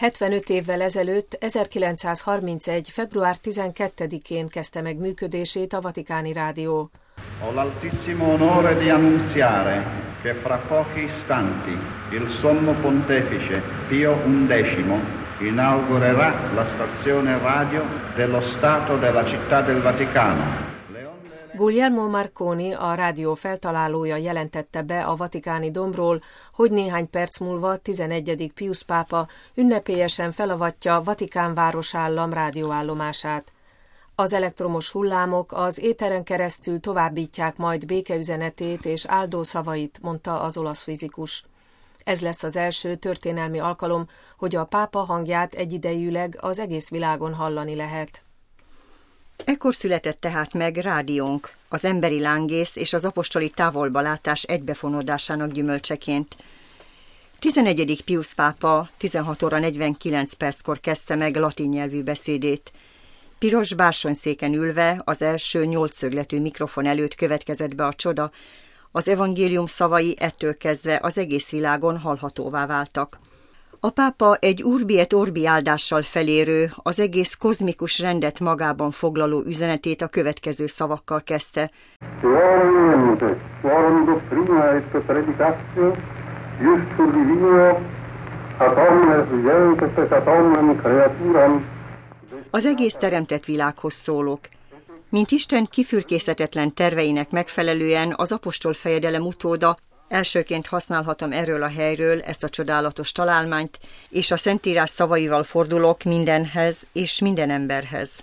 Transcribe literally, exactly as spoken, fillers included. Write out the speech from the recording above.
hetvenöt évvel ezelőtt, ezerkilencszázharmincegy. február tizenkettedikén kezdte meg működését a Vatikáni Rádió. Ho l'altissimo onore di annunziare che fra pochi istanti il Sommo Pontefice Pio undicesimo inaugurerà la stazione radio dello Stato della Città del Vaticano. Guglielmo Marconi, a rádió feltalálója jelentette be a vatikáni dombról, hogy néhány perc múlva tizenegyedik Piusz pápa ünnepélyesen felavatja Vatikán városállam rádióállomását. Az elektromos hullámok az éteren keresztül továbbítják majd békeüzenetét és áldószavait, mondta az olasz fizikus. Ez lesz az első történelmi alkalom, hogy a pápa hangját egyidejűleg az egész világon hallani lehet. Ekkor született tehát meg rádiónk, az emberi lángész és az apostoli távolbalátás egybefonódásának gyümölcseként. tizenegyedik Piusz pápa tizenhat óra negyvenkilenc perckor kezdte meg latin nyelvű beszédét. Piros bársonyszéken ülve az első nyolcszögletű mikrofon előtt következett be a csoda, az evangélium szavai ettől kezdve az egész világon hallhatóvá váltak. A pápa egy Urbi et Orbi áldással felérő, az egész kozmikus rendet magában foglaló üzenetét a következő szavakkal kezdte. Az egész teremtett világhoz szólok. Mint Isten kifürkészhetetlen terveinek megfelelően az apostol fejedelem utóda, elsőként használhatom erről a helyről ezt a csodálatos találmányt, és a Szentírás szavaival fordulok mindenhez és minden emberhez.